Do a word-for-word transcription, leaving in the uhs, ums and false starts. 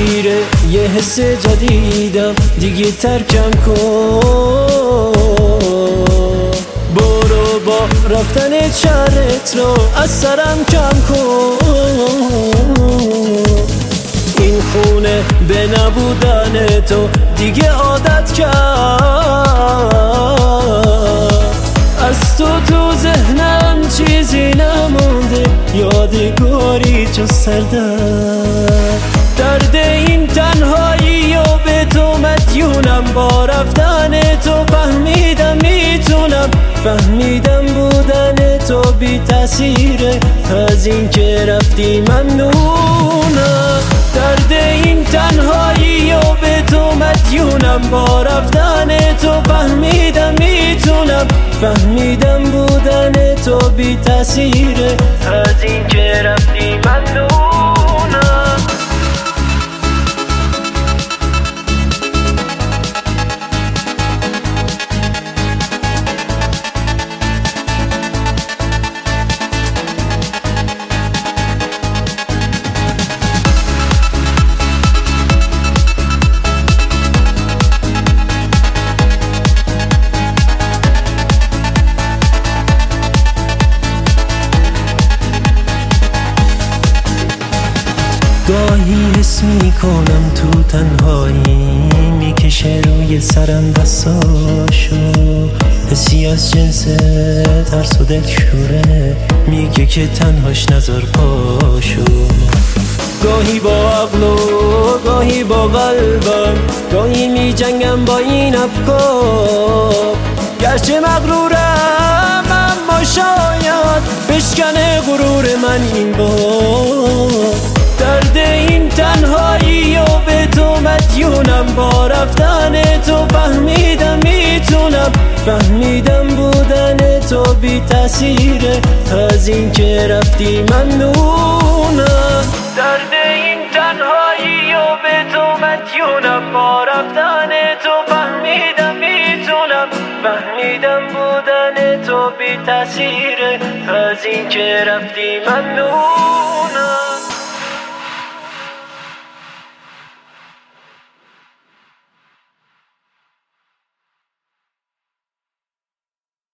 تأثیر یه حس جدیدم، دیگه ترکم کن. برو با رفتن شرت رو از سرم کم کن. این خونه به نبودن تو دیگه عادت کرد. از تو تو ذهنم چیزی نمونده، یادگاری جز سردرد. درد این تنهایی و به تو مدیونم، با رفتن تو فهمیدم میتونم. فهمیدم بودن تو بی تأثیره، از این که رفتی ممنونم. درد این تنهایی و به تو مدیونم، با رفتن تو فهمیدم میتونم. فهمیدم بودن تو بی تأثیره، از این که رفتی ممنونم. گاهی حس میکنم تو تنهایی میکشه روی سرم دستاشو. حسی از جنس ترس و دلشوره، میگه که تنهاش نذار پاشو. گاهی با عقل و گاهی با قلبم، گاهی میجنگم با این افکار. گرچه مغرورم اما شاید بشکنه غرور من این بار. درد این تنهایی و به تو مدیونم، با رفتن تو فهمیدم میتونم. فهمیدم بودن تو بی تأثیره، از این که رفتی ممنونم. درد این تنهایی و به تو مدیونم، با رفتن تو فهمیدم میتونم. فهمیدم بودن تو بی تأثیره، از این که رفتی ممنونم.